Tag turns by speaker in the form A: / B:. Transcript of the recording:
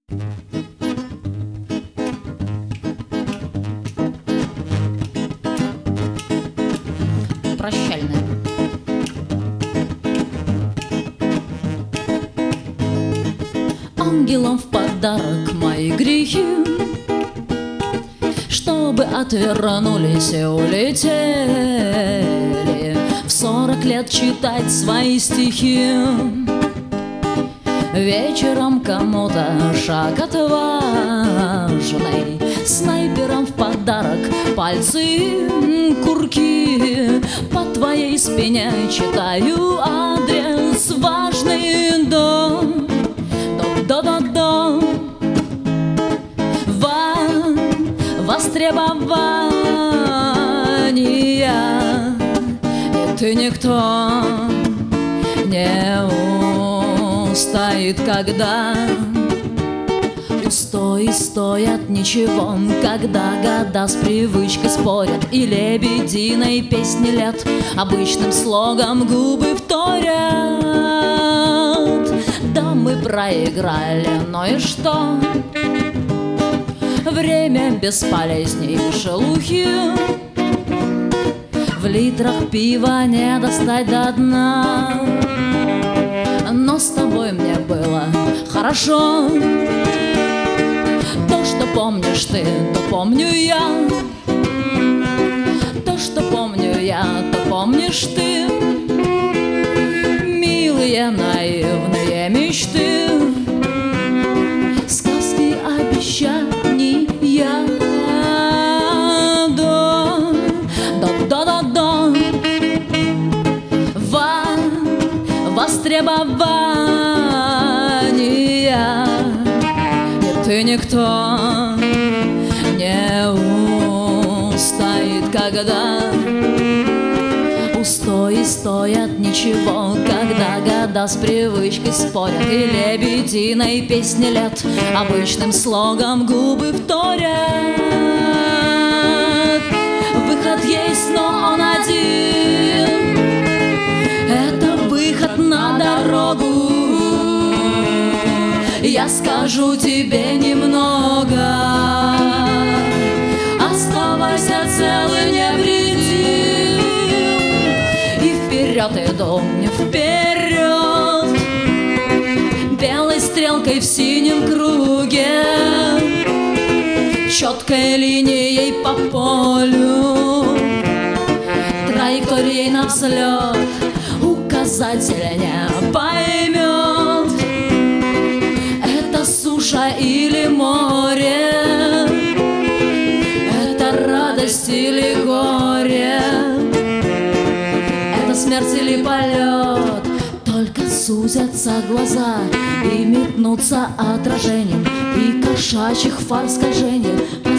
A: Прощальная. Ангелам в подарок мои грехи, чтобы отвернулись и улетели в 40 лет читать свои стихи. Вечером кому-то шаг отважный, снайперам в подарок пальцы курки. По твоей спине читаю адрес важный дом. До-до-до, востребования, и ты никто не устоит, когда устои стоят ничего, когда года с привычкой спорят, и лебединой песни лет обычным слогом губы вторят. Да, мы проиграли, но и что? Время бесполезней шелухи, в литрах пива не достать до дна. Но с тобой мне было хорошо. То, что помнишь ты, то помню я. То, что помню я, то помнишь ты. Милые наивные мечты, сказки, обещания. До-до-до-до, востребования, и ты никто не устоит, когда устои стоят ничего, когда года с привычкой спорят, и лебединой песни лет обычным слогом губы вторят. Выход есть, но он один. Это выход на дорогу. Я скажу тебе немного. Оставайся цел и невредим, и вперед иду, вперед, белой стрелкой в синем круге, четкой линией по полю, траекторией на взлет указатель не поймет. Это суша или море, это радость или горе, это смерть или полет. Только сузятся глаза и метнутся отражением, и кошачьих фар скольжения